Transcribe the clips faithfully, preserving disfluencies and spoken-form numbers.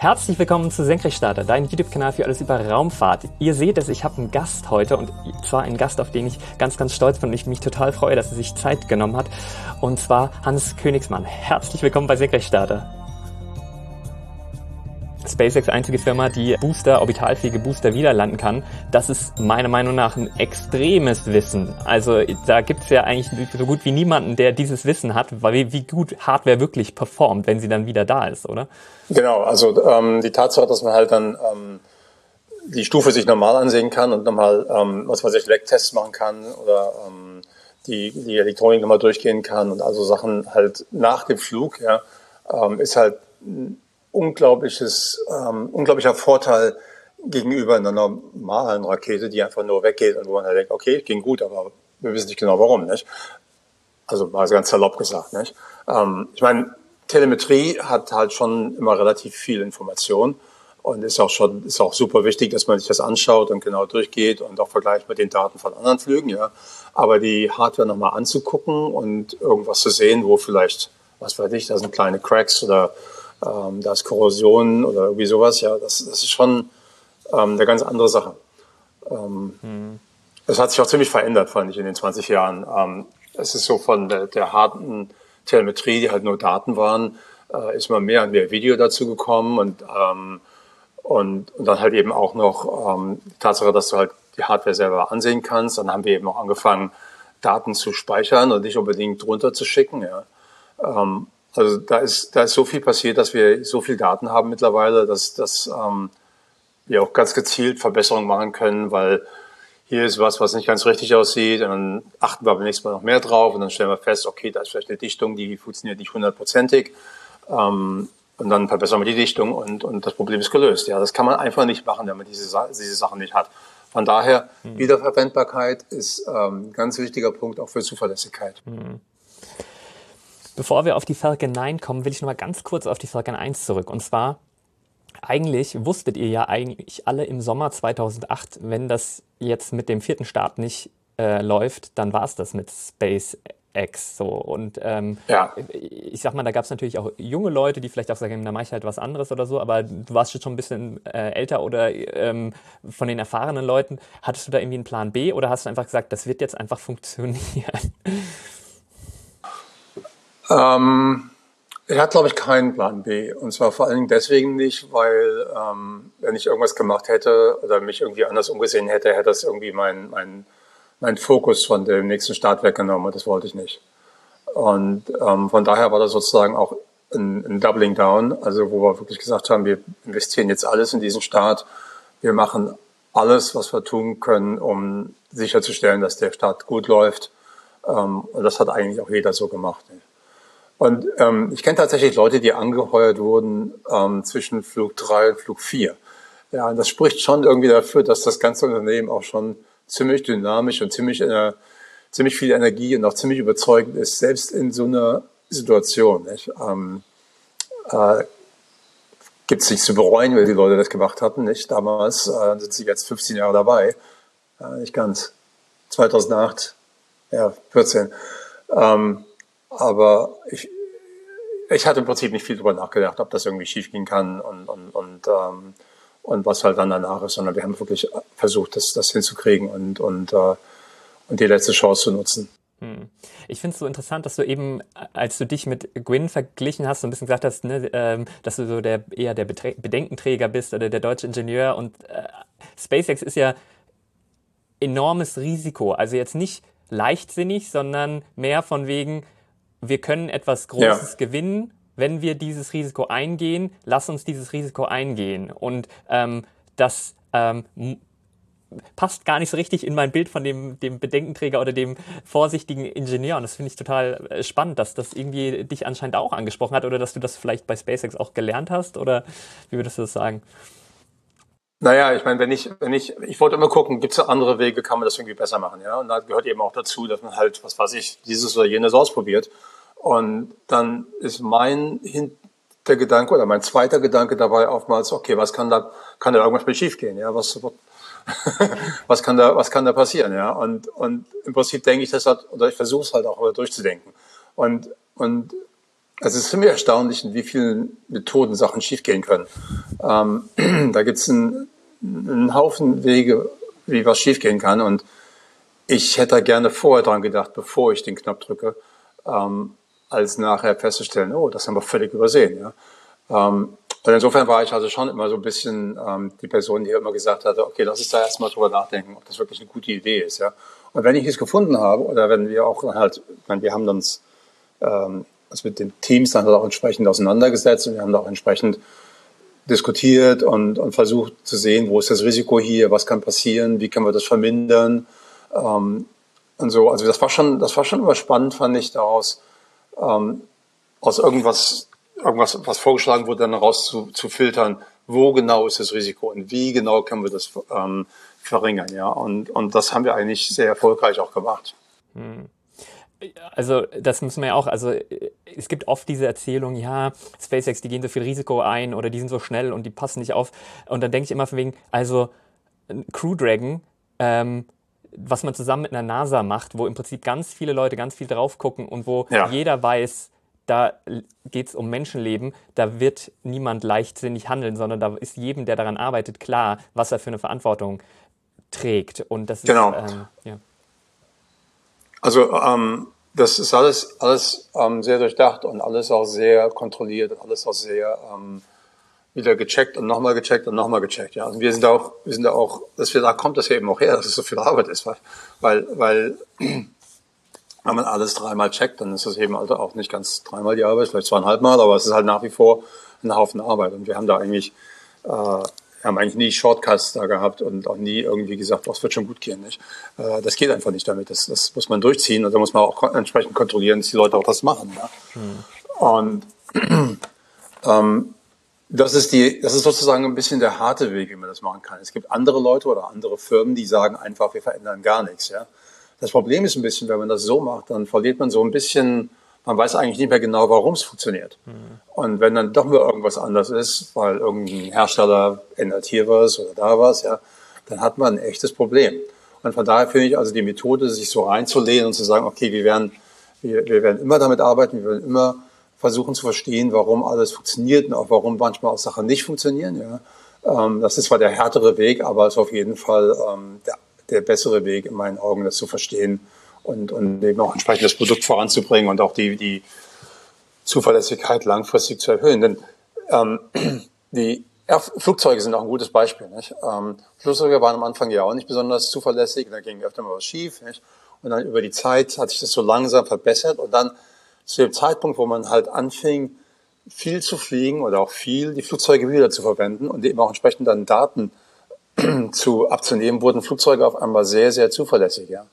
Herzlich willkommen zu Senkrechtstarter, dein YouTube-Kanal für alles über Raumfahrt. Ihr seht es, ich habe einen Gast heute und zwar einen Gast, auf den ich ganz, ganz stolz bin und ich mich total freue, dass er sich Zeit genommen hat. Und zwar Hans Königsmann. Herzlich willkommen bei Senkrechtstarter. SpaceX einzige Firma, die Booster, orbitalfähige Booster wieder landen kann. Das ist meiner Meinung nach ein extremes Wissen. Also da gibt es ja eigentlich so gut wie niemanden, der dieses Wissen hat, weil wie gut Hardware wirklich performt, wenn sie dann wieder da ist, oder? Genau, also ähm, die Tatsache, dass man halt dann ähm, die Stufe sich normal ansehen kann und nochmal, ähm, was weiß ich, Lecktests machen kann oder ähm, die, die Elektronik nochmal durchgehen kann und also Sachen halt nach dem Flug, ja, ähm, ist halt unglaubliches, ähm, unglaublicher Vorteil gegenüber einer normalen Rakete, die einfach nur weggeht und wo man halt denkt, okay, ging gut, aber wir wissen nicht genau warum, nicht? Also mal ganz salopp gesagt, nicht? Ähm, ich meine, Telemetrie hat halt schon immer relativ viel Information und ist auch schon, ist auch super wichtig, dass man sich das anschaut und genau durchgeht und auch vergleicht mit den Daten von anderen Flügen, ja. Aber die Hardware nochmal anzugucken und irgendwas zu sehen, wo vielleicht, was weiß ich, da sind kleine Cracks oder Ähm, da ist Korrosion oder irgendwie sowas, ja, das, das ist schon ähm, eine ganz andere Sache. Ähm, mhm. Es hat sich auch ziemlich verändert, fand ich, in den zwanzig Jahren. Ähm, es ist so von der, der harten Telemetrie, die halt nur Daten waren, äh, ist mal mehr und mehr Video dazu gekommen und, ähm, und, und dann halt eben auch noch ähm, die Tatsache, dass du halt die Hardware selber ansehen kannst. Dann haben wir eben auch angefangen, Daten zu speichern und nicht unbedingt runterzuschicken, ja. Ähm, Also da ist, da ist so viel passiert, dass wir so viel Daten haben mittlerweile, dass, dass ähm, wir auch ganz gezielt Verbesserungen machen können, weil hier ist was, was nicht ganz richtig aussieht und dann achten wir beim nächsten Mal noch mehr drauf und dann stellen wir fest, okay, da ist vielleicht eine Dichtung, die funktioniert nicht hundertprozentig ähm, und dann verbessern wir die Dichtung und, und das Problem ist gelöst. Ja, das kann man einfach nicht machen, wenn man diese, diese Sachen nicht hat. Von daher, mhm. Wiederverwendbarkeit ist ähm, ein ganz wichtiger Punkt auch für Zuverlässigkeit. Mhm. Bevor wir auf die Falcon neun kommen, will ich noch mal ganz kurz auf die Falcon eins zurück. Und zwar, eigentlich wusstet ihr ja eigentlich alle im Sommer zweitausendacht, wenn das jetzt mit dem vierten Start nicht äh, läuft, dann war es das mit SpaceX. So. Und ähm, ja. ich sag mal, da gab es natürlich auch junge Leute, die vielleicht auch sagen, da mache ich halt was anderes oder so, aber du warst schon ein bisschen äh, älter oder ähm, von den erfahrenen Leuten. Hattest du da irgendwie einen Plan B oder hast du einfach gesagt, das wird jetzt einfach funktionieren? Ähm, er hat, glaube ich, keinen Plan B. Und zwar vor allen Dingen deswegen nicht, weil ähm, wenn ich irgendwas gemacht hätte oder mich irgendwie anders umgesehen hätte, hätte das irgendwie meinen mein, mein Fokus von dem nächsten Start weggenommen und das wollte ich nicht. Und ähm, von daher war das sozusagen auch ein, ein Doubling Down, also wo wir wirklich gesagt haben, wir investieren jetzt alles in diesen Start. Wir machen alles, was wir tun können, um sicherzustellen, dass der Start gut läuft. Ähm, und das hat eigentlich auch jeder so gemacht. Und ähm, ich kenne tatsächlich Leute, die angeheuert wurden ähm, zwischen Flug drei und Flug vier. Ja, und das spricht schon irgendwie dafür, dass das ganze Unternehmen auch schon ziemlich dynamisch und ziemlich, äh, ziemlich viel Energie und auch ziemlich überzeugend ist, selbst in so einer Situation. Nicht? Ähm, äh, gibt es nichts zu bereuen, weil die Leute das gemacht hatten. Nicht? Damals äh, sind sie jetzt fünfzehn Jahre dabei. Äh, nicht ganz. zweitausendacht, ja, vierzehn. Ähm, Aber ich, ich hatte im Prinzip nicht viel drüber nachgedacht, ob das irgendwie schief gehen kann und, und, und, ähm, und was halt dann danach ist, sondern wir haben wirklich versucht, das, das hinzukriegen und, und, äh, und die letzte Chance zu nutzen. Ich finde es so interessant, dass du eben, als du dich mit Gwynne verglichen hast, so ein bisschen gesagt hast, ne, ähm, dass du so der, eher der Betre- Bedenkenträger bist oder der deutsche Ingenieur und äh, SpaceX ist ja enormes Risiko, also jetzt nicht leichtsinnig, sondern mehr von wegen, wir können etwas Großes ja. gewinnen, wenn wir dieses Risiko eingehen, lass uns dieses Risiko eingehen. Und ähm, das ähm, passt gar nicht so richtig in mein Bild von dem, dem Bedenkenträger oder dem vorsichtigen Ingenieur. Und das finde ich total spannend, dass das irgendwie dich anscheinend auch angesprochen hat oder dass du das vielleicht bei SpaceX auch gelernt hast. Oder wie würdest du das sagen? Naja, ich meine, wenn ich, wenn ich, ich wollte immer gucken, gibt es andere Wege, kann man das irgendwie besser machen, ja? Und da gehört eben auch dazu, dass man halt, was weiß ich, dieses oder jenes ausprobiert. Und dann ist mein Hintergedanke oder mein zweiter Gedanke dabei oftmals, okay, was kann da, kann da irgendwas mit schief gehen, ja? Was, was kann da, was kann da passieren, ja? Und, und im Prinzip denke ich das halt, oder ich versuche es halt auch durchzudenken. Und, und Also es ist ziemlich erstaunlich, in wie vielen Methoden Sachen schiefgehen können. Ähm, da gibt es einen, einen Haufen Wege, wie was schiefgehen kann. Und ich hätte da gerne vorher dran gedacht, bevor ich den Knopf drücke, ähm, als nachher festzustellen, oh, das haben wir völlig übersehen. Ja? Ähm, und insofern war ich also schon immer so ein bisschen ähm, die Person, die immer gesagt hatte, okay, lass uns da erstmal drüber nachdenken, ob das wirklich eine gute Idee ist. Ja? Und wenn ich es gefunden habe, oder wenn wir auch halt, ich meine, wir haben uns ähm, also mit den Teams dann halt auch entsprechend auseinandergesetzt und wir haben da auch entsprechend diskutiert und, und versucht zu sehen, wo ist das Risiko hier, was kann passieren, wie können wir das vermindern. Ähm, und so, also das war schon, das war schon immer spannend, fand ich, daraus ähm, aus irgendwas, irgendwas, was vorgeschlagen wurde, dann raus zu, zu filtern, wo genau ist das Risiko und wie genau können wir das ähm, verringern, ja. Und, und das haben wir eigentlich sehr erfolgreich auch gemacht. Hm. Also das müssen wir ja auch, also es gibt oft diese Erzählung, ja, SpaceX, die gehen so viel Risiko ein oder die sind so schnell und die passen nicht auf. Und dann denke ich immer von wegen, also Crew Dragon, ähm, was man zusammen mit einer NASA macht, wo im Prinzip ganz viele Leute ganz viel drauf gucken und wo ja. jeder weiß, da geht es um Menschenleben, da wird niemand leichtsinnig handeln, sondern da ist jedem, der daran arbeitet, klar, was er für eine Verantwortung trägt. Und das genau. ist, ähm, ja. Also ähm, das ist alles, alles ähm, sehr durchdacht und alles auch sehr kontrolliert und alles auch sehr ähm, wieder gecheckt und nochmal gecheckt und nochmal gecheckt. Ja, also wir sind da auch, wir sind da auch, dass wir da kommt das ja eben auch her, dass es so viel Arbeit ist, weil, weil, weil wenn man alles dreimal checkt, dann ist es eben also auch nicht ganz dreimal die Arbeit, vielleicht zweieinhalb Mal, aber es ist halt nach wie vor ein Haufen Arbeit und wir haben da eigentlich äh, Wir haben eigentlich nie Shortcuts da gehabt und auch nie irgendwie gesagt, oh, es wird schon gut gehen. Nicht? Das geht einfach nicht damit. Das, das muss man durchziehen und da muss man auch entsprechend kontrollieren, dass die Leute auch das machen. Ja? Hm. Und ähm, das ist die, das ist sozusagen ein bisschen der harte Weg, wie man das machen kann. Es gibt andere Leute oder andere Firmen, die sagen einfach, wir verändern gar nichts. Ja? Das Problem ist ein bisschen, wenn man das so macht, dann verliert man so ein bisschen. Man weiß eigentlich nicht mehr genau, warum es funktioniert. Mhm. Und wenn dann doch nur irgendwas anders ist, weil irgendein Hersteller ändert hier was oder da was, ja, dann hat man ein echtes Problem. Und von daher finde ich also die Methode, sich so reinzulehnen und zu sagen, okay, wir werden, wir, wir werden immer damit arbeiten, wir werden immer versuchen zu verstehen, warum alles funktioniert und auch warum manchmal auch Sachen nicht funktionieren. Ja. Ähm, das ist zwar der härtere Weg, aber es ist auf jeden Fall ähm, der, der bessere Weg in meinen Augen, das zu verstehen. Und, und eben auch entsprechend das Produkt voranzubringen und auch die, die Zuverlässigkeit langfristig zu erhöhen. Denn ähm, die ja, Flugzeuge sind auch ein gutes Beispiel. Nicht? Ähm, Flugzeuge waren am Anfang ja auch nicht besonders zuverlässig, da ging öfter mal was schief. Nicht? Und dann über die Zeit hat sich das so langsam verbessert und dann zu dem Zeitpunkt, wo man halt anfing, viel zu fliegen oder auch viel die Flugzeuge wieder zu verwenden und eben auch entsprechend dann Daten zu abzunehmen, wurden Flugzeuge auf einmal sehr, sehr zuverlässig. Ja.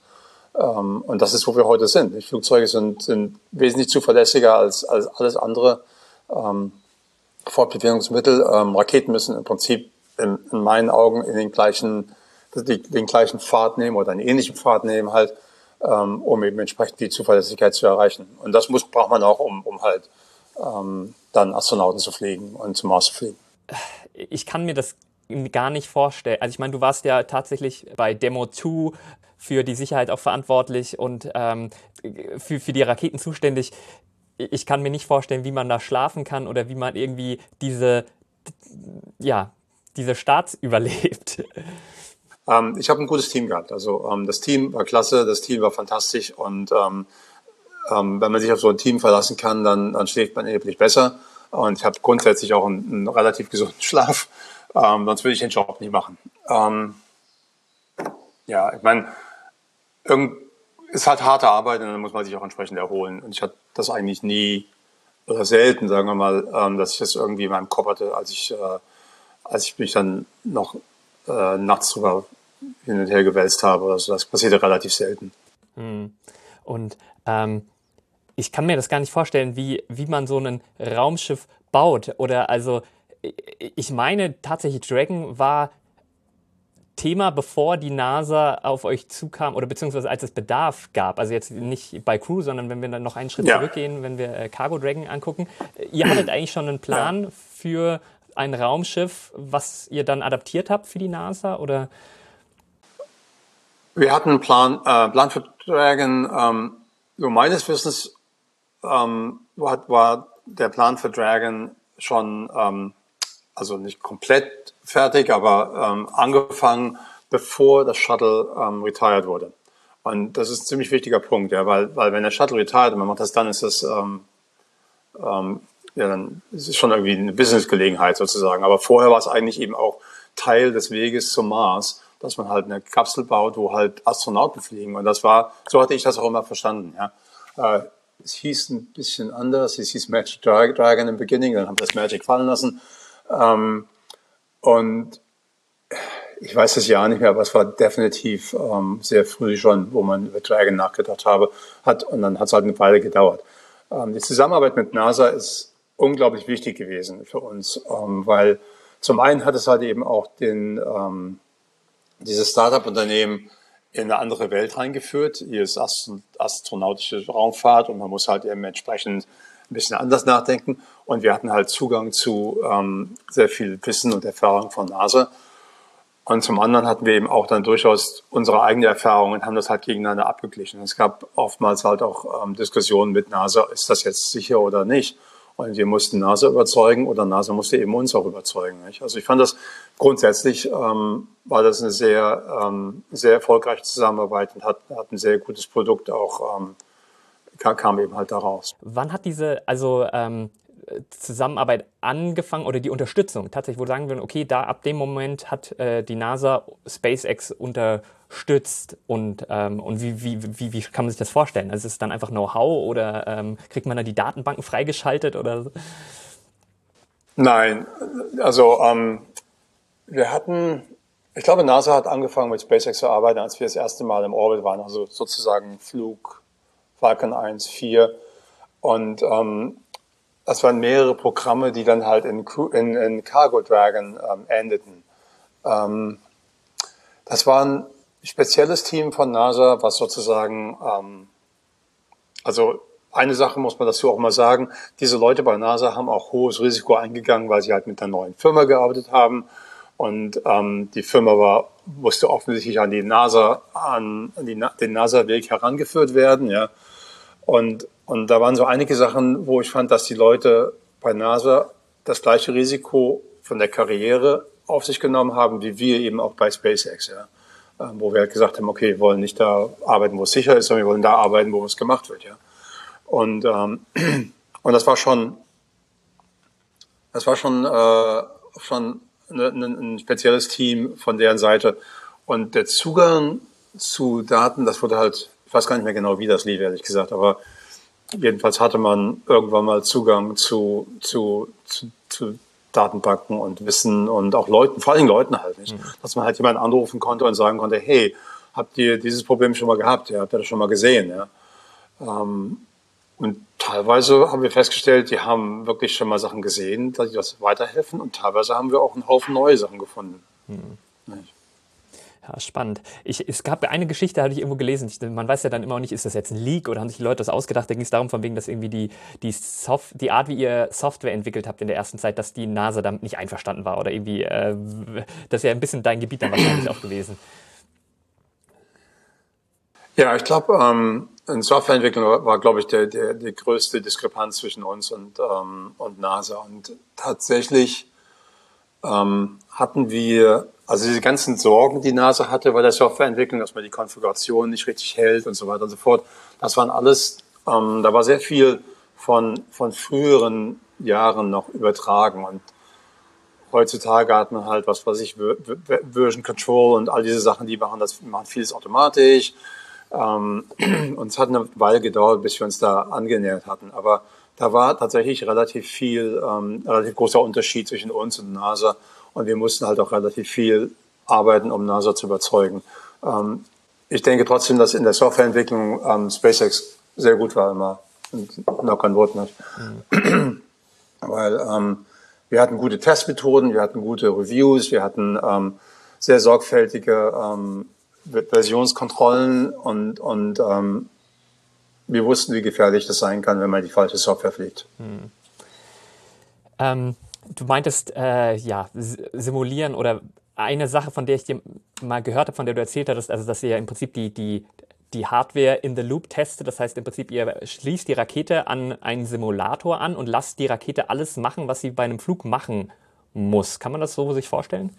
Und das ist, wo wir heute sind. Die Flugzeuge sind, sind wesentlich zuverlässiger als, als alles andere ähm, Fortbewegungsmittel. Ähm, Raketen müssen im Prinzip in, in meinen Augen in den gleichen, die, den gleichen Pfad nehmen oder einen ähnlichen Pfad nehmen, halt, ähm, um eben entsprechend die Zuverlässigkeit zu erreichen. Und das muss, braucht man auch, um, um halt ähm, dann Astronauten zu fliegen und zum Mars zu fliegen. Ich kann mir das gar nicht vorstellen. Also ich meine, du warst ja tatsächlich bei Demo zwei für die Sicherheit auch verantwortlich und ähm, für, für die Raketen zuständig. Ich kann mir nicht vorstellen, wie man da schlafen kann oder wie man irgendwie diese, ja, diese Starts überlebt. Ähm, ich habe ein gutes Team gehabt. Also ähm, das Team war klasse, das Team war fantastisch und ähm, ähm, wenn man sich auf so ein Team verlassen kann, dann, dann schläft man erheblich besser. Und ich habe grundsätzlich auch einen, einen relativ gesunden Schlaf, ähm, sonst würde ich den Job nicht machen. Ähm, ja, ich meine, ist halt harte Arbeit und dann muss man sich auch entsprechend erholen. Und ich hatte das eigentlich nie oder selten, sagen wir mal, ähm, dass ich das irgendwie in meinem Kopf hatte, als ich, äh, als ich mich dann noch äh, nachts drüber hin und her gewälzt habe. Also das passierte relativ selten. Und ähm, ich kann mir das gar nicht vorstellen, wie, wie man so ein Raumschiff baut. Oder also, ich meine tatsächlich, Dragon war Thema, bevor die NASA auf euch zukam oder beziehungsweise als es Bedarf gab. Also jetzt nicht bei Crew, sondern wenn wir dann noch einen Schritt ja. zurückgehen, wenn wir äh, Cargo Dragon angucken. Ihr hattet eigentlich schon einen Plan ja. für ein Raumschiff, was ihr dann adaptiert habt für die NASA, oder? Wir hatten einen Plan, äh, Plan für Dragon. Ähm, so meines Wissens ähm, war, war der Plan für Dragon schon, ähm, also nicht komplett fertig, aber ähm, angefangen, bevor das Shuttle ähm, retired wurde. Und das ist ein ziemlich wichtiger Punkt, ja, weil, weil wenn der Shuttle retired und man macht das dann, ist das, ähm, ähm, ja, dann ist es schon irgendwie eine Business-Gelegenheit sozusagen. Aber vorher war es eigentlich eben auch Teil des Weges zum Mars, dass man halt eine Kapsel baut, wo halt Astronauten fliegen. Und das war, so hatte ich das auch immer verstanden, ja. Äh, es hieß ein bisschen anders, es hieß Magic Dragon im Beginning, dann haben wir das Magic fallen lassen. Ähm, und ich weiß das Jahr nicht mehr, aber es war definitiv ähm, sehr früh schon, wo man über Dragon nachgedacht habe, hat, und dann hat es halt eine Weile gedauert. Ähm, die Zusammenarbeit mit NASA ist unglaublich wichtig gewesen für uns, ähm, weil zum einen hat es halt eben auch den, ähm, dieses Startup-Unternehmen in eine andere Welt reingeführt. Hier ist Ast- astronautische Raumfahrt und man muss halt eben entsprechend ein bisschen anders nachdenken. Und wir hatten halt Zugang zu ähm, sehr viel Wissen und Erfahrung von NASA. Und zum anderen hatten wir eben auch dann durchaus unsere eigene Erfahrung und haben das halt gegeneinander abgeglichen. Es gab oftmals halt auch ähm, Diskussionen mit NASA, ist das jetzt sicher oder nicht? Und wir mussten NASA überzeugen oder NASA musste eben uns auch überzeugen. Nicht? Also ich fand das grundsätzlich, ähm, war das eine sehr, ähm, sehr erfolgreiche Zusammenarbeit und hat, hat ein sehr gutes Produkt auch, ähm, kam eben halt daraus. Wann hat diese, also ähm, Zusammenarbeit angefangen oder die Unterstützung tatsächlich, wo sagen wir, okay, da ab dem Moment hat äh, die NASA SpaceX unterstützt und, ähm, und wie, wie, wie, wie kann man sich das vorstellen? Also ist es dann einfach Know-how oder ähm, kriegt man da die Datenbanken freigeschaltet oder so? Nein, also ähm, wir hatten, ich glaube, NASA hat angefangen mit SpaceX zu arbeiten, als wir das erste Mal im Orbit waren, also sozusagen Flug Falcon eins, vier und ähm, das waren mehrere Programme, die dann halt in, in, in Cargo Dragon ähm, endeten. Ähm, das war ein spezielles Team von NASA, was sozusagen, ähm, also eine Sache muss man dazu auch mal sagen, diese Leute bei NASA haben auch hohes Risiko eingegangen, weil sie halt mit einer neuen Firma gearbeitet haben. Und ähm, die Firma war, musste offensichtlich an die NASA, an, an die, den NASA-Weg herangeführt werden, ja. Und, und da waren so einige Sachen, wo ich fand, dass die Leute bei NASA das gleiche Risiko von der Karriere auf sich genommen haben, wie wir eben auch bei SpaceX, ja. Ähm, wo wir halt gesagt haben, okay, wir wollen nicht da arbeiten, wo es sicher ist, sondern wir wollen da arbeiten, wo es gemacht wird, ja. Und, ähm, und das war schon, das war schon, äh, schon eine, ein spezielles Team von deren Seite. Und der Zugang zu Daten, das wurde halt, ich weiß gar nicht mehr genau, wie das lief, ehrlich gesagt, aber jedenfalls hatte man irgendwann mal Zugang zu, zu, zu, zu Datenbanken und Wissen und auch Leuten, vor allem Leuten halt nicht, mhm. dass man halt jemanden anrufen konnte und sagen konnte, hey, habt ihr dieses Problem schon mal gehabt? Ja, habt ihr das schon mal gesehen? Ja. Ähm, und teilweise haben wir festgestellt, die haben wirklich schon mal Sachen gesehen, dass die das weiterhelfen und teilweise haben wir auch einen Haufen neue Sachen gefunden. Mhm. Ja, spannend. Ich, es gab eine Geschichte, hatte ich irgendwo gelesen. Ich, man weiß ja dann immer noch nicht, ist das jetzt ein Leak oder haben sich die Leute das ausgedacht? Da ging es darum, von wegen, dass irgendwie die, die, Soft, die Art, wie ihr Software entwickelt habt in der ersten Zeit, dass die NASA damit nicht einverstanden war oder irgendwie, äh, das ist ja ein bisschen dein Gebiet dann wahrscheinlich auch gewesen. Ja, ich glaube, ähm, in Softwareentwicklung war, war glaube ich, der, der, die größte Diskrepanz zwischen uns und, ähm, und NASA. Und tatsächlich ähm, hatten wir, also diese ganzen Sorgen, die NASA hatte bei der Softwareentwicklung, dass man die Konfiguration nicht richtig hält und so weiter und so fort, das waren alles, ähm, da war sehr viel von, von früheren Jahren noch übertragen. Und heutzutage hat man halt, was weiß ich, Version Control und all diese Sachen, die machen das, machen vieles automatisch. Ähm, und es hat eine Weile gedauert, bis wir uns da angenähert hatten. Aber da war tatsächlich relativ viel, ähm, relativ großer Unterschied zwischen uns und NASA. Und wir mussten halt auch relativ viel arbeiten, um NASA zu überzeugen. Ähm, ich denke trotzdem, dass in der Softwareentwicklung ähm, SpaceX sehr gut war immer. Noch kein Wort nicht. Mhm. Weil ähm, wir hatten gute Testmethoden, wir hatten gute Reviews, wir hatten ähm, sehr sorgfältige ähm, Versionskontrollen und, und ähm, wir wussten, wie gefährlich das sein kann, wenn man die falsche Software fliegt. Hm. Ähm, du meintest, äh, ja, simulieren oder eine Sache, von der ich dir mal gehört habe, von der du erzählt hattest, also dass ihr ja im Prinzip die, die die Hardware in the Loop testet. Das heißt im Prinzip, ihr schließt die Rakete an einen Simulator an und lasst die Rakete alles machen, was sie bei einem Flug machen muss. Kann man das so sich vorstellen?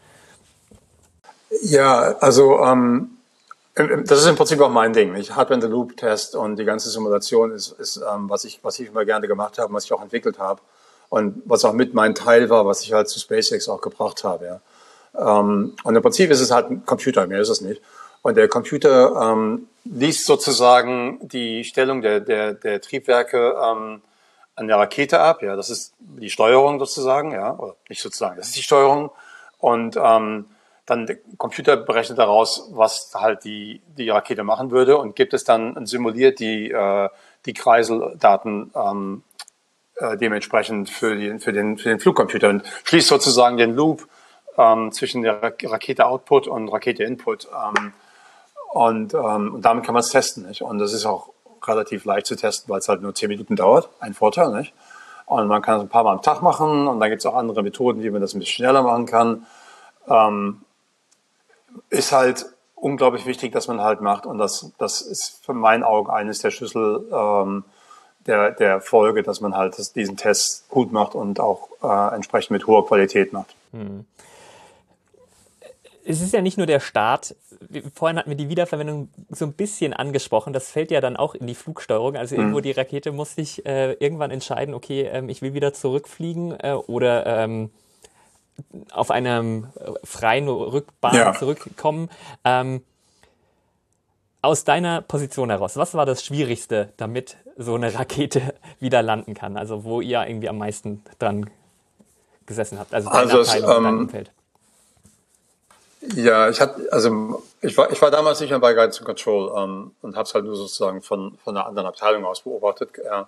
Ja, also ähm, das ist im Prinzip auch mein Ding. Ich Hardware in the Loop Test und die ganze Simulation ist, ist ähm, was ich was ich immer gerne gemacht habe, was ich auch entwickelt habe und was auch mit mein Teil war, was ich halt zu SpaceX auch gebracht habe. Ja. Ähm, und im Prinzip ist es halt ein Computer, mehr ist es nicht. Und der Computer ähm, liest sozusagen die Stellung der der, der Triebwerke ähm, an der Rakete ab. Ja, das ist die Steuerung sozusagen, ja, oder nicht sozusagen, das ist die Steuerung und ähm, dann der Computer berechnet daraus, was halt die, die Rakete machen würde und gibt es dann und simuliert die, äh, die Kreiseldaten ähm, äh, dementsprechend für, die, für, den, für den Flugcomputer und schließt sozusagen den Loop ähm, zwischen der Rakete Output und Rakete Input. Ähm, und, ähm, und damit kann man es testen. Nicht? Und das ist auch relativ leicht zu testen, weil es halt nur zehn Minuten dauert. Ein Vorteil. Nicht? Und man kann es ein paar Mal am Tag machen und dann gibt es auch andere Methoden, wie man das ein bisschen schneller machen kann. Ähm, ist halt unglaublich wichtig, dass man halt macht und das, das ist für meinen Augen eines der Schlüssel ähm, der, der Folge, dass man halt das, diesen Test gut macht und auch äh, entsprechend mit hoher Qualität macht. Hm. Es ist ja nicht nur der Start. Vorhin hatten wir die Wiederverwendung so ein bisschen angesprochen. Das fällt ja dann auch in die Flugsteuerung. Also irgendwo Mhm. die Rakete muss sich äh, irgendwann entscheiden, okay, ähm, ich will wieder zurückfliegen äh, oder ähm, auf einer äh, freien Rückbahn Ja. zurückkommen. Ähm, aus deiner Position heraus, was war das Schwierigste, damit so eine Rakete wieder landen kann? Also wo ihr irgendwie am meisten dran gesessen habt? Also deine Also es, Abteilung, dein ähm, Umfeld. ja, ich hatte, also ich war, ich war damals nicht mehr bei Guidance and Control ähm, und habe es halt nur sozusagen von, von einer anderen Abteilung aus beobachtet. Ja.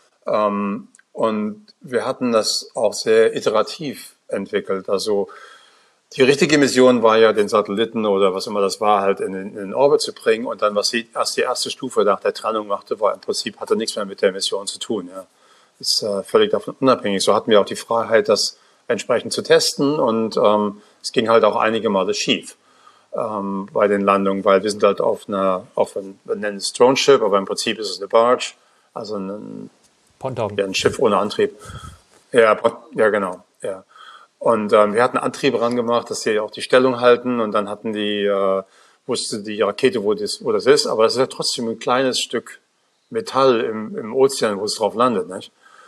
Ähm, und wir hatten das auch sehr iterativ entwickelt. Also die richtige Mission war ja, den Satelliten oder was immer das war, halt in den, in den Orbit zu bringen. Und dann, was die, erst die erste Stufe nach der Trennung machte, war im Prinzip, hatte nichts mehr mit der Mission zu tun. Ja. Ist äh, völlig davon unabhängig. So hatten wir auch die Freiheit, das entsprechend zu testen. Und ähm, es ging halt auch einige Male schief ähm, bei den Landungen, weil wir sind halt auf einer, auf ein, wir nennen es Drone Ship, aber im Prinzip ist es eine Barge, also ein, Ponton. ja, ein Schiff ohne Antrieb. Ja, ja, genau. Ja. Und ähm, wir hatten Antriebe ran gemacht, dass die auch die Stellung halten und dann hatten die, äh, wusste die Rakete, wo das, wo das ist, aber das ist ja trotzdem ein kleines Stück Metall im, im Ozean, wo es drauf landet, nicht?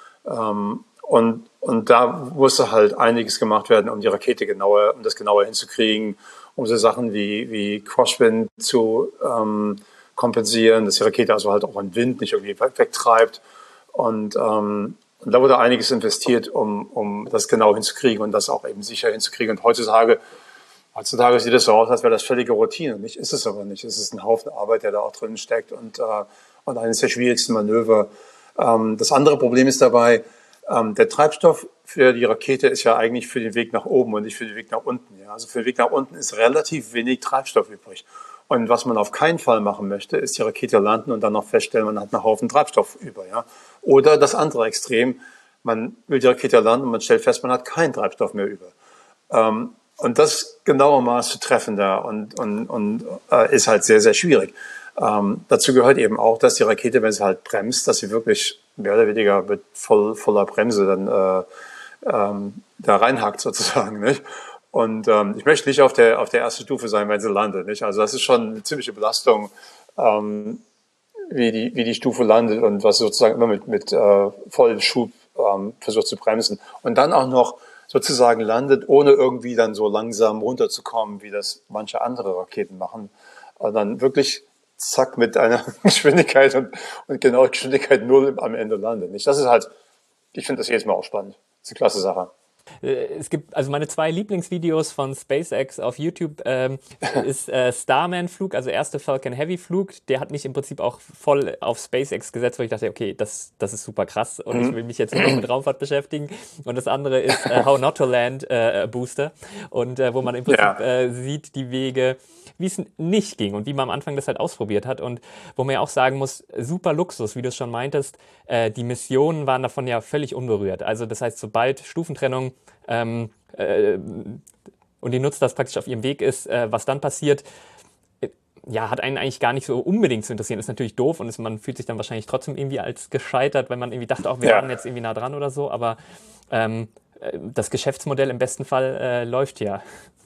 Ähm, und, und da musste halt einiges gemacht werden, um die Rakete genauer, um das genauer hinzukriegen, um so Sachen wie, wie Crosswind zu ähm, kompensieren, dass die Rakete also halt auch an Wind nicht irgendwie wegtreibt. Und ähm, und da wurde einiges investiert, um, um das genau hinzukriegen und das auch eben sicher hinzukriegen. Und heutzutage, heutzutage sieht es so aus, als wäre das völlige Routine. Nicht, ist es aber nicht. Es ist ein Haufen Arbeit, der da auch drin steckt und, äh, und eines der schwierigsten Manöver. Ähm, das andere Problem ist dabei, ähm, der Treibstoff für die Rakete ist ja eigentlich für den Weg nach oben und nicht für den Weg nach unten. Ja? Also für den Weg nach unten ist relativ wenig Treibstoff übrig. Und was man auf keinen Fall machen möchte, ist die Rakete landen und dann noch feststellen, man hat einen Haufen Treibstoff über. Ja? Oder das andere Extrem, man will die Rakete landen und man stellt fest, man hat keinen Treibstoff mehr über. Ähm, und das genaue Maß zu treffen da und, und, und äh, ist halt sehr, sehr schwierig. Ähm, dazu gehört eben auch, dass die Rakete, wenn sie halt bremst, dass sie wirklich mehr oder weniger mit voll, voller Bremse dann äh, ähm, da reinhackt sozusagen, nicht? Und ähm, ich möchte nicht auf der auf der ersten Stufe sein, wenn sie landet, nicht? Also das ist schon eine ziemliche Belastung, ähm, wie die wie die Stufe landet und was sozusagen immer mit mit äh, vollem Schub ähm, versucht zu bremsen und dann auch noch sozusagen landet, ohne irgendwie dann so langsam runterzukommen, wie das manche andere Raketen machen, und dann wirklich zack mit einer Geschwindigkeit und, und genau Geschwindigkeit null am Ende landet, nicht? Das ist halt, ich finde das jedes Mal auch spannend. Das ist eine klasse Sache. Es gibt, also meine zwei Lieblingsvideos von SpaceX auf YouTube ähm, ist äh, Starman-Flug, also erste Falcon Heavy-Flug. Der hat mich im Prinzip auch voll auf SpaceX gesetzt, wo ich dachte, okay, das, das ist super krass und ich will mich jetzt nur noch mit Raumfahrt beschäftigen. Und das andere ist äh, How Not to Land äh, a Booster und äh, wo man im Prinzip Ja. äh, sieht die Wege, wie es nicht ging und wie man am Anfang das halt ausprobiert hat und wo man ja auch sagen muss, super Luxus, wie du es schon meintest, äh, die Missionen waren davon ja völlig unberührt. Also das heißt, sobald Stufentrennung ähm, äh, und die nutzt das praktisch auf ihrem Weg ist, äh, was dann passiert, ja, hat einen eigentlich gar nicht so unbedingt zu interessieren. Ist natürlich doof und ist, man fühlt sich dann wahrscheinlich trotzdem irgendwie als gescheitert, wenn man irgendwie dachte, auch wir Ja. waren jetzt irgendwie nah dran oder so, aber ähm, das Geschäftsmodell im besten Fall äh, läuft ja.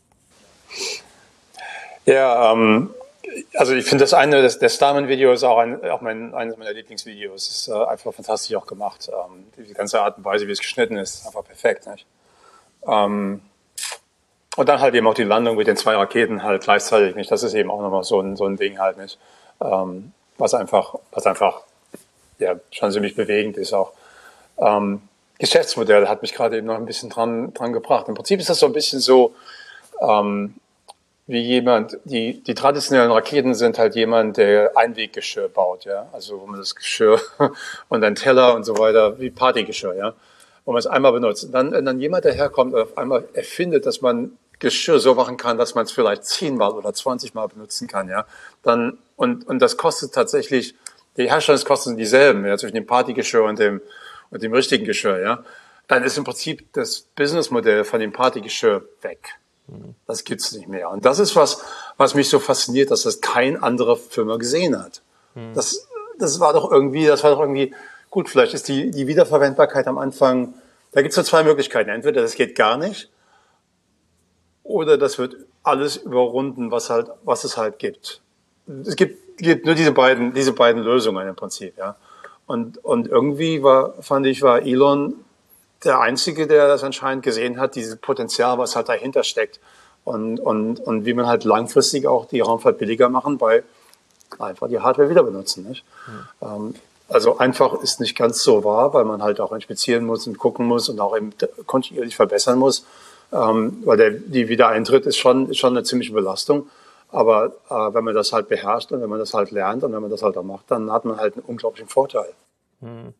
Ja, ähm, also ich finde das eine, das, das Starman-Video ist auch, ein, auch mein, eines meiner Lieblingsvideos. Es ist äh, einfach fantastisch auch gemacht. Ähm, die ganze Art und Weise, wie es geschnitten ist, ist einfach perfekt. Nicht? Ähm, und dann halt eben auch die Landung mit den zwei Raketen halt gleichzeitig nicht. Das ist eben auch nochmal so ein, so ein Ding halt nicht. Ähm, was einfach, was einfach ja, schon ziemlich bewegend ist auch. Ähm, Geschäftsmodell hat mich gerade eben noch ein bisschen dran, dran gebracht. Im Prinzip ist das so ein bisschen so, ähm, wie jemand, die, die traditionellen Raketen sind halt jemand, der Einweggeschirr baut, ja. Also, wo man das Geschirr und ein Teller und so weiter, wie Partygeschirr, ja. Wo man es einmal benutzt. Und dann, wenn dann jemand daherkommt und auf einmal erfindet, dass man Geschirr so machen kann, dass man es vielleicht zehnmal oder zwanzigmal benutzen kann, ja. Dann, und, und das kostet tatsächlich, die Herstellungskosten sind dieselben, ja, zwischen dem Partygeschirr und dem, und dem richtigen Geschirr, ja. Dann ist im Prinzip das Businessmodell von dem Partygeschirr weg. Das gibt's nicht mehr. Und das ist was, was mich so fasziniert, dass das kein anderer Firma gesehen hat. Hm. Das, das war doch irgendwie, das war doch irgendwie, gut, vielleicht ist die, die Wiederverwendbarkeit am Anfang, da gibt's nur zwei Möglichkeiten. Entweder das geht gar nicht, oder das wird alles überrunden, was halt, was es halt gibt. Es gibt, gibt nur diese beiden, diese beiden Lösungen im Prinzip, ja. Und, und irgendwie war, fand ich, war Elon der Einzige, der das anscheinend gesehen hat, dieses Potenzial, was halt dahinter steckt. Und, und, und wie man halt langfristig auch die Raumfahrt billiger machen, bei einfach die Hardware wieder benutzen. Nicht? Mhm. Ähm, also einfach ist nicht ganz so wahr, weil man halt auch inspizieren muss und gucken muss und auch eben kontinuierlich verbessern muss. Ähm, weil der die Wiedereintritt ist schon, ist schon eine ziemliche Belastung. Aber äh, wenn man das halt beherrscht und wenn man das halt lernt und wenn man das halt auch macht, dann hat man halt einen unglaublichen Vorteil. Mhm.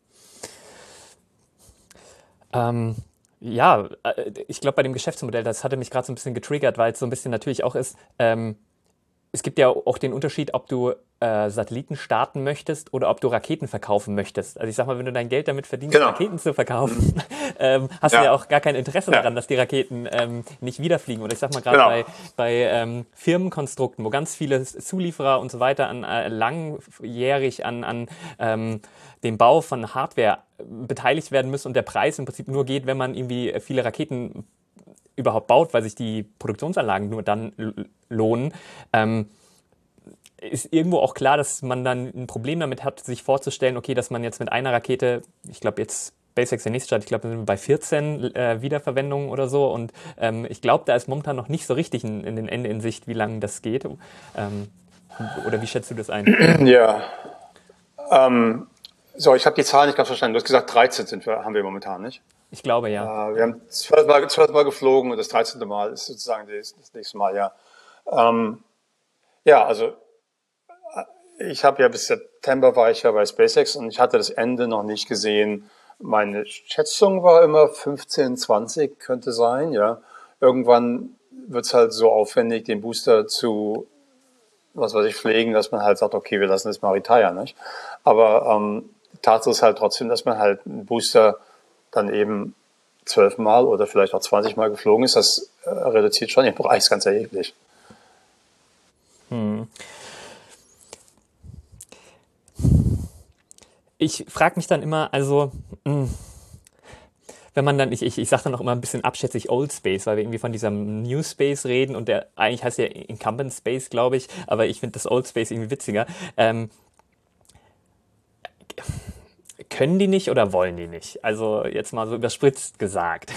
Ähm, ja, ich glaube bei dem Geschäftsmodell, das hatte mich gerade so ein bisschen getriggert, weil es so ein bisschen natürlich auch ist, ähm, es gibt ja auch den Unterschied, ob du äh, Satelliten starten möchtest oder ob du Raketen verkaufen möchtest. Also ich sag mal, wenn du dein Geld damit verdienst, genau. Raketen zu verkaufen, ähm, hast ja. du ja auch gar kein Interesse daran, ja. dass die Raketen ähm, nicht wiederfliegen. Oder ich sag mal gerade genau. bei, bei ähm, Firmenkonstrukten, wo ganz viele Zulieferer und so weiter an äh, langjährig an, an ähm, dem Bau von Hardware beteiligt werden müssen und der Preis im Prinzip nur geht, wenn man irgendwie viele Raketen überhaupt baut, weil sich die Produktionsanlagen nur dann lohnen, ähm, ist irgendwo auch klar, dass man dann ein Problem damit hat, sich vorzustellen, okay, dass man jetzt mit einer Rakete, ich glaube jetzt SpaceX der nächste Start, ich glaube, wir sind bei vierzehn äh, Wiederverwendungen oder so und ähm, ich glaube, da ist momentan noch nicht so richtig ein, in den Ende in Sicht, wie lange das geht. Ähm, oder wie schätzt du das ein? Ja, ähm, so, ich habe die Zahl nicht ganz verstanden. Du hast gesagt, dreizehn sind wir, haben wir momentan, nicht? Ich glaube, ja. Äh, wir haben zwölf Mal, zwölf Mal geflogen und das dreizehnte Mal ist sozusagen das, das nächste Mal, ja. Ähm, ja, also ich habe ja bis September war ich ja bei SpaceX und ich hatte das Ende noch nicht gesehen. Meine Schätzung war immer fünfzehn, zwanzig könnte sein, ja. Irgendwann wird es halt so aufwendig, den Booster zu, was weiß ich, pflegen, dass man halt sagt, okay, wir lassen das mal retiren, nicht? Aber ähm, die Tatsache ist halt trotzdem, dass man halt einen Booster dann eben zwölfmal oder vielleicht auch zwanzig Mal geflogen ist. Das äh, reduziert schon den Preis ganz erheblich. Hm. Ich frage mich dann immer, also mh, wenn man dann, ich, ich, ich sage dann auch immer ein bisschen abschätzig Old Space, weil wir irgendwie von diesem New Space reden und der eigentlich heißt ja Incumbent Space, glaube ich, aber ich finde das Old Space irgendwie witziger. Ähm, können die nicht oder wollen die nicht? Also jetzt mal so überspritzt gesagt.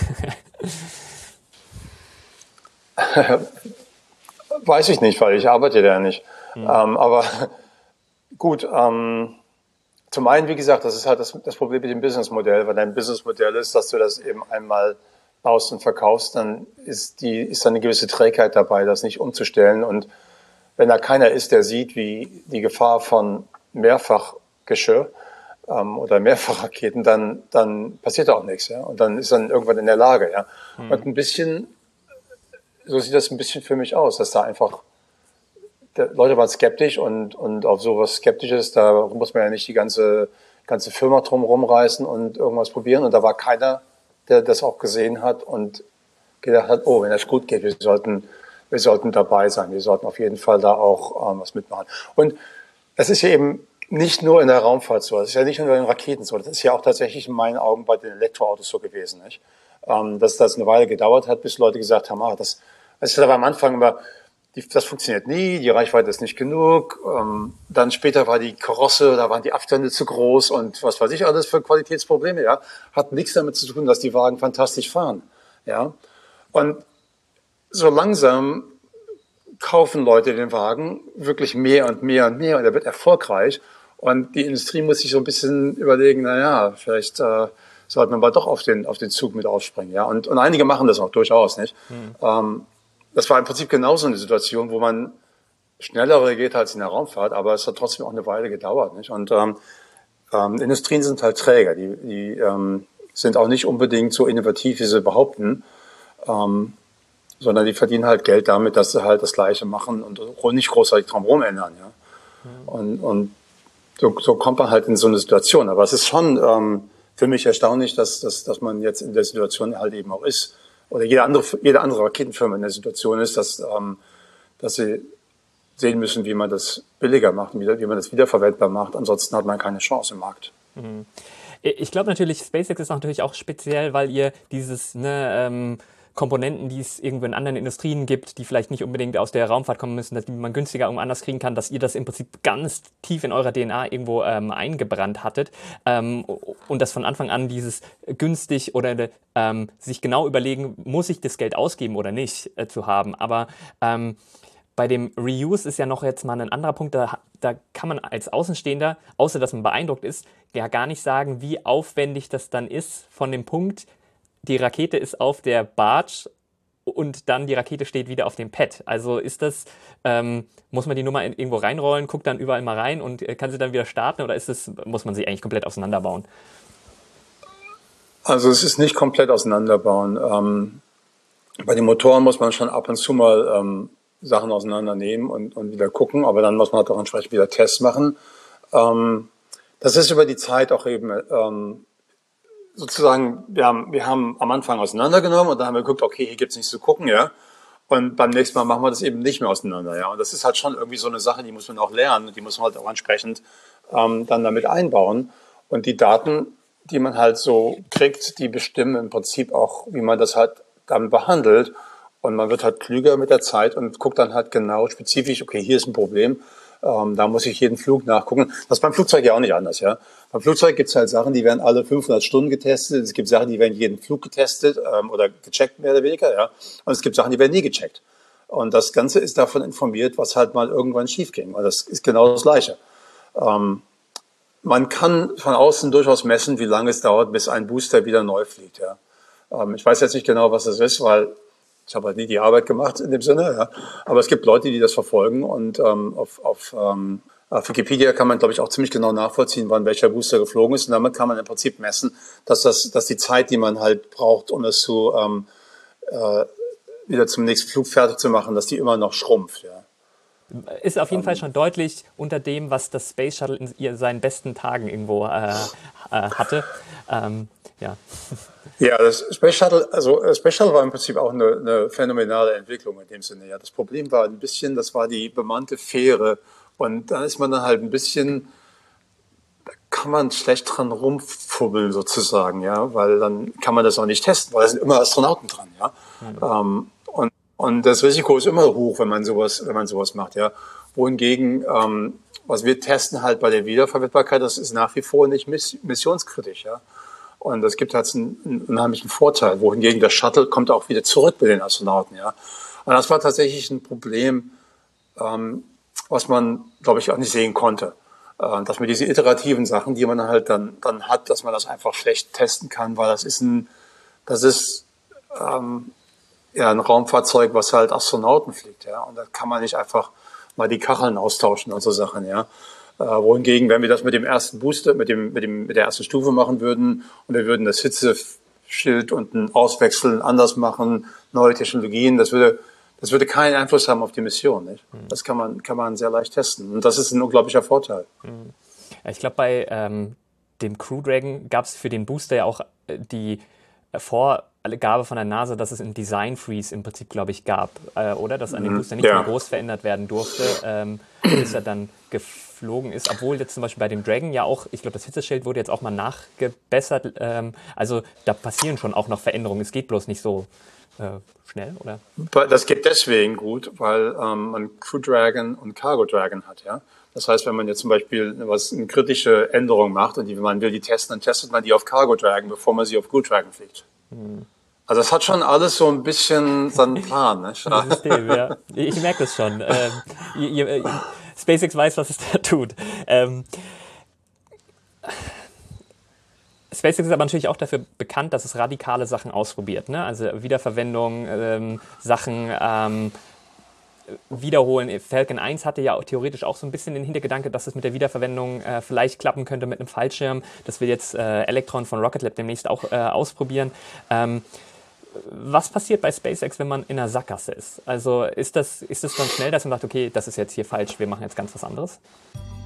Weiß ich nicht, weil ich arbeite da nicht. Hm. Ähm, aber gut, ähm, zum einen, wie gesagt, das ist halt das, das Problem mit dem Businessmodell, weil dein Businessmodell ist, dass du das eben einmal baust und verkaufst, dann ist die, ist da eine gewisse Trägheit dabei, das nicht umzustellen. Und wenn da keiner ist, der sieht, wie die Gefahr von Mehrfachgeschirr ähm, oder Mehrfachraketen, dann, dann passiert da auch nichts, ja. Und dann ist dann irgendwann in der Lage, ja. Hm. Und ein bisschen, so sieht das ein bisschen für mich aus, dass da einfach Leute waren skeptisch und, und auf sowas Skeptisches, da muss man ja nicht die ganze, ganze Firma drum rumreißen und irgendwas probieren. Und da war keiner, der das auch gesehen hat und gedacht hat, oh, wenn das gut geht, wir sollten wir sollten dabei sein, wir sollten auf jeden Fall da auch ähm, was mitmachen. Und es ist ja eben nicht nur in der Raumfahrt so, es ist ja nicht nur in den Raketen so, das ist ja auch tatsächlich in meinen Augen bei den Elektroautos so gewesen, nicht? Ähm, dass das eine Weile gedauert hat, bis Leute gesagt haben, ah, das, also da war am Anfang immer, die, das funktioniert nie, die Reichweite ist nicht genug, ähm, dann später war die Karosse, da waren die Abstände zu groß und was weiß ich alles für Qualitätsprobleme, ja, hat nichts damit zu tun, dass die Wagen fantastisch fahren, ja. Und so langsam kaufen Leute den Wagen wirklich mehr und mehr und mehr und er wird erfolgreich. Und die Industrie muss sich so ein bisschen überlegen, naja, vielleicht äh, sollte man mal doch auf den, auf den Zug mit aufspringen. Ja? Und, und einige machen das auch durchaus nicht. Mhm. Ähm, das war im Prinzip genauso eine Situation, wo man schneller reagiert als in der Raumfahrt, aber es hat trotzdem auch eine Weile gedauert. Nicht? Und ähm, ähm, Industrien sind halt Träger, die, die ähm, sind auch nicht unbedingt so innovativ, wie sie behaupten. Ähm, sondern die verdienen halt Geld damit, dass sie halt das Gleiche machen und nicht großartig drum herum ändern. Ja? Mhm. Und, und so, so kommt man halt in so eine Situation. Aber es ist schon ähm, für mich erstaunlich, dass, dass, dass man jetzt in der Situation halt eben auch ist, oder jede andere, jede andere Raketenfirma in der Situation ist, dass, ähm, dass sie sehen müssen, wie man das billiger macht, wie, wie man das wiederverwendbar macht. Ansonsten hat man keine Chance im Markt. Mhm. Ich glaube natürlich, SpaceX ist natürlich auch speziell, weil ihr dieses, ne, ähm, Komponenten, die es irgendwo in anderen Industrien gibt, die vielleicht nicht unbedingt aus der Raumfahrt kommen müssen, die man günstiger irgendwo anders kriegen kann, dass ihr das im Prinzip ganz tief in eurer D N A irgendwo ähm, eingebrannt hattet ähm, und das von Anfang an dieses günstig oder ähm, sich genau überlegen, muss ich das Geld ausgeben oder nicht, äh, zu haben. Aber ähm, bei dem Reuse ist ja noch jetzt mal ein anderer Punkt, da, da kann man als Außenstehender, außer dass man beeindruckt ist, ja gar nicht sagen, wie aufwendig das dann ist von dem Punkt, die Rakete ist auf der Barge und dann die Rakete steht wieder auf dem Pad. Also ist das, ähm, muss man die Nummer irgendwo reinrollen, guckt dann überall mal rein und kann sie dann wieder starten oder ist das, muss man sie eigentlich komplett auseinanderbauen? Also es ist nicht komplett auseinanderbauen. Ähm, bei den Motoren muss man schon ab und zu mal ähm, Sachen auseinandernehmen und, und wieder gucken, aber dann muss man halt auch entsprechend wieder Tests machen. Ähm, das ist über die Zeit auch eben ähm, sozusagen, wir haben, wir haben am Anfang auseinandergenommen und dann haben wir geguckt, okay, hier gibt's nichts zu gucken, ja. Und beim nächsten Mal machen wir das eben nicht mehr auseinander, ja. Und das ist halt schon irgendwie so eine Sache, die muss man auch lernen und die muss man halt auch entsprechend ähm, dann damit einbauen. Und die Daten, die man halt so kriegt, die bestimmen im Prinzip auch, wie man das halt dann behandelt. Und man wird halt klüger mit der Zeit und guckt dann halt genau spezifisch, okay, hier ist ein Problem. Ähm, da muss ich jeden Flug nachgucken. Das ist beim Flugzeug ja auch nicht anders, ja. Beim Flugzeug gibt es halt Sachen, die werden alle fünfhundert Stunden getestet. Es gibt Sachen, die werden jeden Flug getestet ähm, oder gecheckt, mehr oder weniger, ja. Und es gibt Sachen, die werden nie gecheckt. Und das Ganze ist davon informiert, was halt mal irgendwann schief ging. Und das ist genau das Gleiche. Ähm, man kann von außen durchaus messen, wie lange es dauert, bis ein Booster wieder neu fliegt, ja. Ähm, ich weiß jetzt nicht genau, was das ist, weil ich habe halt nie die Arbeit gemacht in dem Sinne, ja. Aber es gibt Leute, die das verfolgen und ähm, auf, auf, ähm, auf Wikipedia kann man, glaube ich, auch ziemlich genau nachvollziehen, wann welcher Booster geflogen ist. Und damit kann man im Prinzip messen, dass das, dass die Zeit, die man halt braucht, um das zu ähm, äh, wieder zum nächsten Flug fertig zu machen, dass die immer noch schrumpft, ja. Ist auf jeden ähm, Fall schon deutlich unter dem, was das Space Shuttle in seinen besten Tagen irgendwo äh, äh, hatte. Ähm, ja. Ja, das Space Shuttle, also das Space Shuttle war im Prinzip auch eine, eine phänomenale Entwicklung in dem Sinne. Ja, das Problem war ein bisschen, das war die bemannte Fähre und da ist man dann halt ein bisschen, da kann man schlecht dran rumfummeln sozusagen, ja, weil dann kann man das auch nicht testen, weil da sind immer Astronauten dran, ja. Mhm. Ähm, und und das Risiko ist immer hoch, wenn man sowas, wenn man sowas macht, ja. Wohingegen, ähm, was wir testen halt bei der Wiederverwendbarkeit, das ist nach wie vor nicht miss- missionskritisch, ja. Und das gibt halt einen, einen unheimlichen Vorteil, wohingegen der Shuttle kommt auch wieder zurück mit den Astronauten, ja. Und das war tatsächlich ein Problem, ähm, was man, glaube ich, auch nicht sehen konnte. Äh, dass man diese iterativen Sachen, die man halt dann, dann hat, dass man das einfach schlecht testen kann, weil das ist ein, das ist, ähm, ja, ein Raumfahrzeug, was halt Astronauten fliegt, ja. Und da kann man nicht einfach mal die Kacheln austauschen und so Sachen, ja. Äh, wohingegen, wenn wir das mit dem ersten Booster, mit dem, mit dem, mit der ersten Stufe machen würden und wir würden das Hitzeschild und ein Auswechseln anders machen, neue Technologien, das würde, das würde keinen Einfluss haben auf die Mission, nicht? Das kann man, kann man sehr leicht testen. Und das ist ein unglaublicher Vorteil. Ich glaube, bei ähm, dem Crew Dragon gab es für den Booster ja auch äh, die äh, Vor- Gabe von der NASA, dass es einen Design Freeze im Prinzip, glaube ich, gab, äh, oder? Dass an dem Booster nicht ja. mehr groß verändert werden durfte, ähm, bis er dann geflogen ist. Obwohl jetzt zum Beispiel bei dem Dragon ja auch, ich glaube, das Hitzeschild wurde jetzt auch mal nachgebessert. Ähm, also da passieren schon auch noch Veränderungen. Es geht bloß nicht so äh, schnell, oder? Das geht deswegen gut, weil ähm, man Crew Dragon und Cargo Dragon hat, ja. Das heißt, wenn man jetzt zum Beispiel was, eine kritische Änderung macht und die, man will die testen, dann testet man die auf Cargo Dragon, bevor man sie auf Crew Dragon fliegt. Hm. Also das hat schon alles so ein bisschen seinen Plan. Ne? Das System, ja. Ich merke das schon. Ähm, ihr, ihr, SpaceX weiß, was es da tut. Ähm, SpaceX ist aber natürlich auch dafür bekannt, dass es radikale Sachen ausprobiert. Ne? Also Wiederverwendung, ähm, Sachen ähm, wiederholen. Falcon eins hatte ja auch theoretisch auch so ein bisschen den Hintergedanke, dass es mit der Wiederverwendung äh, vielleicht klappen könnte mit einem Fallschirm. Das will jetzt äh, Electron von Rocket Lab demnächst auch äh, ausprobieren. Ähm, was passiert bei SpaceX, wenn man in einer Sackgasse ist? Also ist das, ist das dann schnell, dass man sagt, okay, das ist jetzt hier falsch, wir machen jetzt ganz was anderes?